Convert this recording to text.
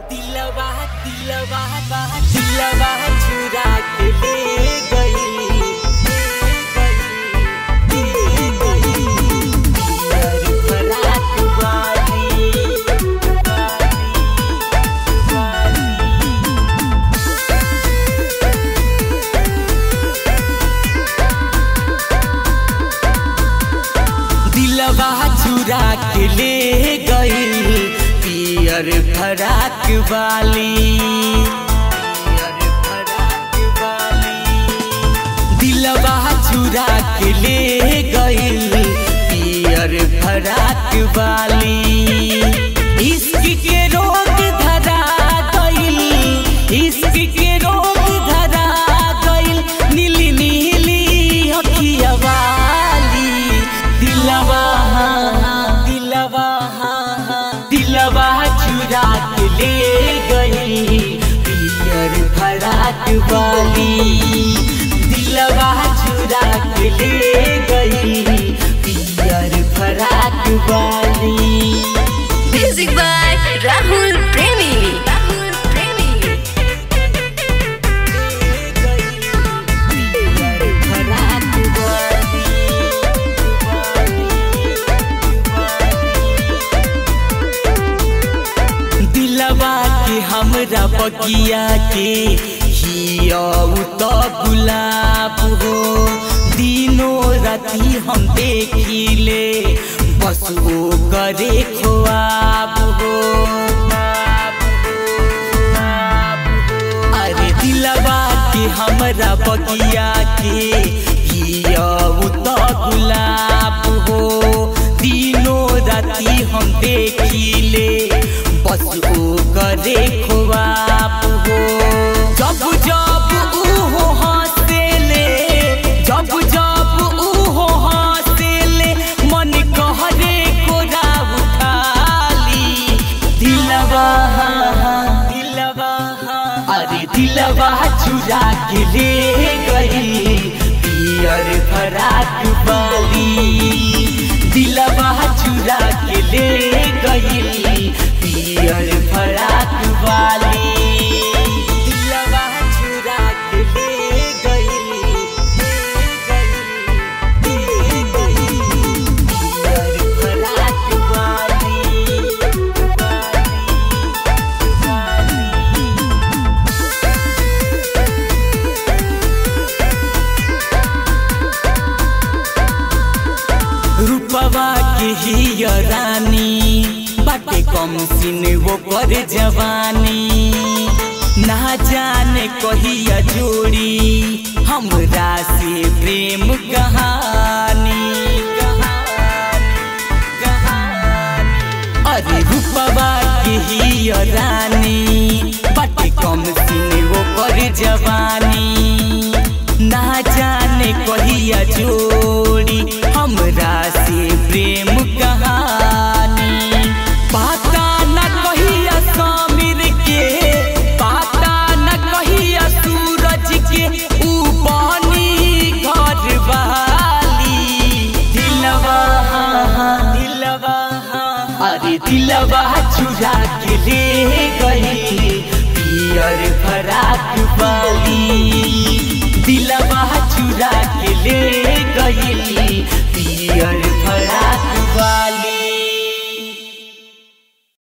दिलवा दिलवा दिलवा चुरा के ले गई दिलवा चुरा के ले गई पियर फराक वाली दिलवा चुरा के ले गई पियर फराक वाली इश्क के रोग धरा गइल इश्क के रोग धरा गइल नीली नीली अखिया वाली दिलवा दिलवा दिलवा चुरा के ले गई पियर फराक वाली दिलवा चुरा के ले गई पियर फराक वाली। म्यूजिक बाय राहुल प्रेमी। दिलवा के हमरा बगिया के हिया तो गुलाब हो दिनों राती हम देखिले बस वो करे ख्वाब हो अरे दिलवा के हमरा बगिया के हिया तो गुलाब हो दिनों राती हम देखिले बस वो करे ख्वाब हो जब जब ऊ हंसेले जब जब ऊ हंसेले मन कहरे कोरा उठाली दिलवा दिलवा अरे दिलवा चुरा के ले गई पियर फराक वाली दिलवा चुरा के ले गई पियर फराक वाली दिलवा चुरा के ले गई पियर फराक वाली रूपवा के ही रानी बाटे कम सिन वो कर जवानी ना जाने कहिया जोड़ी हमरा से प्रेम कहानी अरे रूपवा के ही रानी बाटे कम सिन वो कर जवानी ना जाने कहिया जोड़ी हमरा से प्रेम कहानी पाता न कहिया समीर के पाता न कहिया सूरज के ऊ पानी घर वाली दिलवा दिलवा अरे दिलवा चुरा के ले गई पियर फराक वाली दिलवा चुरा के ले गई पियर फराक